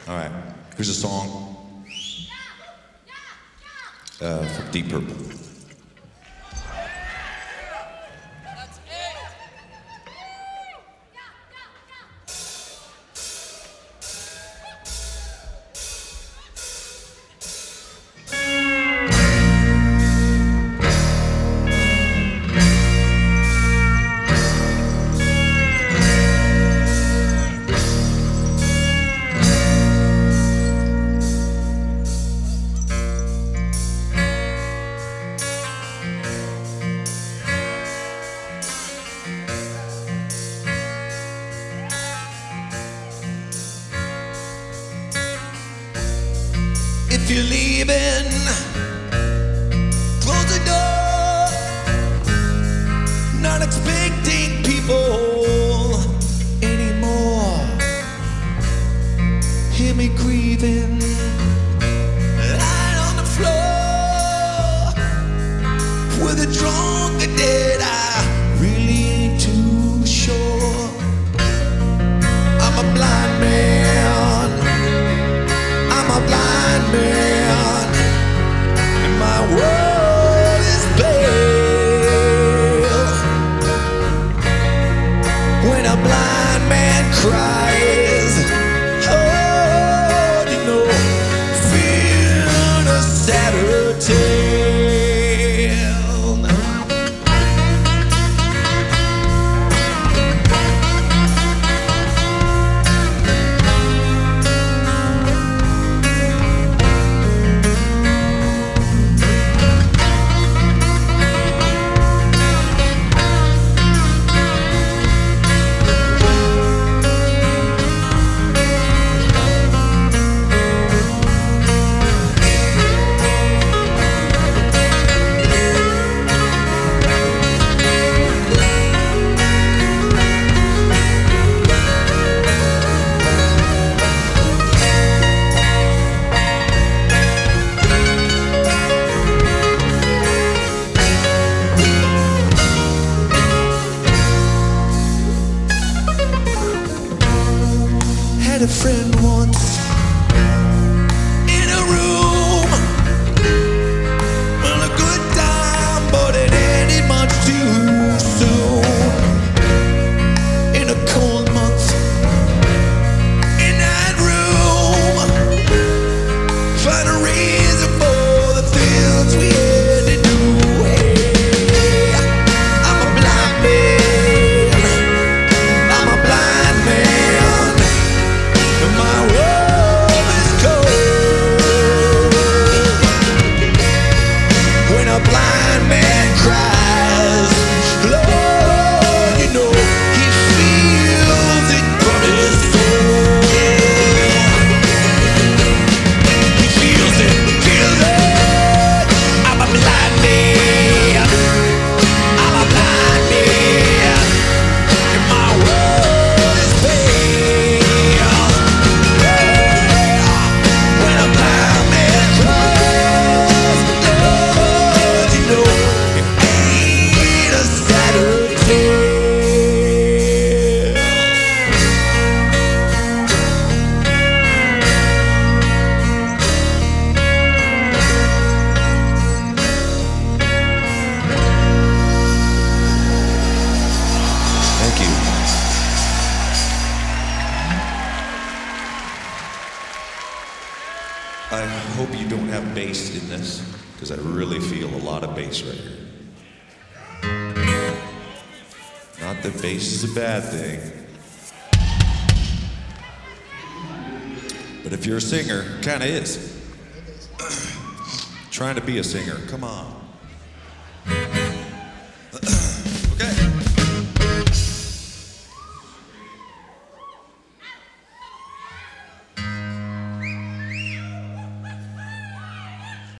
All right, here's a song from Deep Purple. If you're leaving, close the door. Not expecting people anymore. Hear me grieving, lying on the floor with a drunk and dead. I really ain't too sure. I'm a blind man. I'm a blind man, and my world is pale. When a blind man cries, oh, you know, feeling a sadder tale. Had a friend once in a room, well, a good time, but it ended much too soon. In a cold month, in that room, find a reason for the things we had to do. Hey, I'm a blind man, I'm a blind man. My world is cold. When a blind man cries, Lord, you know he feels it from his soul. He feels it. I'm a blind man. I'm a blind man. And my world is pale. I hope you don't have bass in this, because I really feel a lot of bass right here. Not that bass is a bad thing, but if you're a singer, kind of is. Trying to be a singer, come on.